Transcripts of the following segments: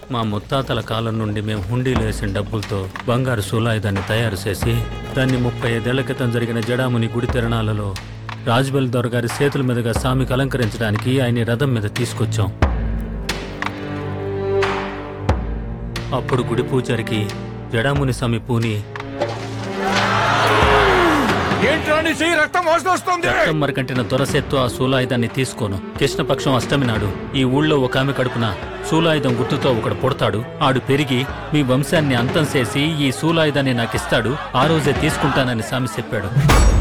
మా ముత్తాతల కాలం నుండి మేము హుండీలు వేసిన డబ్బులతో బంగారు సూలాయుధాన్ని తయారు చేసి దాన్ని 35 ఏళ్ల క్రితం జరిగిన జడాముని గుడి తిరణాలలో రాజ్బెల్ దొరగారి చేతుల మీదుగా స్వామికి అలంకరించడానికి ఆయన రథం మీద తీసుకొచ్చాం. అప్పుడు గుడి పూజారికి జడాముని స్వామి పూని రక్తం మరకంటిన దొరసెత్తు ఆ శూలాయుధాన్ని తీసుకోను. కృష్ణపక్షం అష్టమి నాడు ఈ ఊళ్ళో ఒక ఆమె కడుపున శూలాయుధం గుర్తుతో ఒకడు పుడతాడు. ఆడు పెరిగి మీ వంశాన్ని అంతం చేసి ఈ శూలాయుధాన్ని నాకిస్తాడు. ఆ రోజే తీసుకుంటానని స్వామి చెప్పాడు.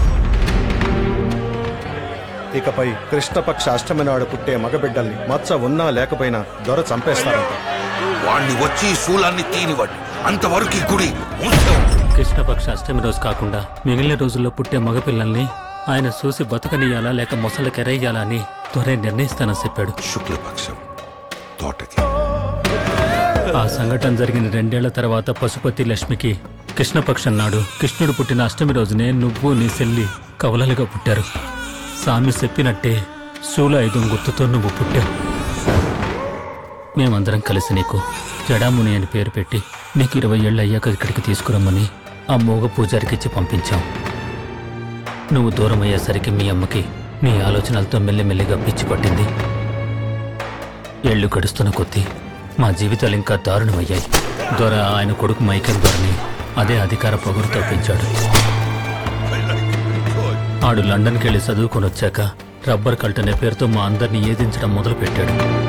ఇకపై కృష్ణపక్ష అష్టమి నాడు పుట్టే మగబిడ్డల్ని మచ్చ ఉన్నా లేకపోయినా దొర చంపేస్తారంట. వాణ్ణి వచ్చి శూలాన్ని తీనివ్వండి. అంతవరకు గుడి కృష్ణపక్ష అష్టమి రోజు కాకుండా మిగిలిన రోజుల్లో పుట్టే మగపిల్లల్ని ఆయన చూసి బతకనీయాలా లేక మొసలకెరయ్యాలా అని త్వరే నిర్ణయిస్తానని చెప్పాడు. శుక్లపక్షం తోటకి ఆ సంఘటన జరిగిన 2 ఏళ్ల తర్వాత పశుపతి లక్ష్మికి కృష్ణపక్షం నాడు కృష్ణుడు పుట్టిన అష్టమి రోజునే నువ్వు నీ చెల్లి కవలలుగా పుట్టారు. స్వామి చెప్పినట్టే శూలాయుధం గుర్తుతో నువ్వు పుట్టావు. మేమందరం కలిసి నీకు జడాముని అని పేరు పెట్టి నీకు 20 ఏళ్ళు అయ్యాక ఇక్కడికి తీసుకురమ్మని ఆ మోగ పూజారికి ఇచ్చి పంపించాం. నువ్వు దూరం అయ్యేసరికి మీ అమ్మకి నీ ఆలోచనలతో మెల్లిమెల్లిగా పిచ్చి పట్టింది. ఏళ్లు గడుస్తున్న కొద్దీ మా జీవితాలు ఇంకా దారుణమయ్యాయి. దొర ఆయన కొడుకు మైకేల్ దొరని అదే అధికార పొగరుతో పెంచాడు. ఆడు లండన్కి వెళ్ళి చదువుకొని వచ్చాక రబ్బర్ కల్ట్ అనే పేరుతో మా అందరినీ ఏదించడం మొదలుపెట్టాడు.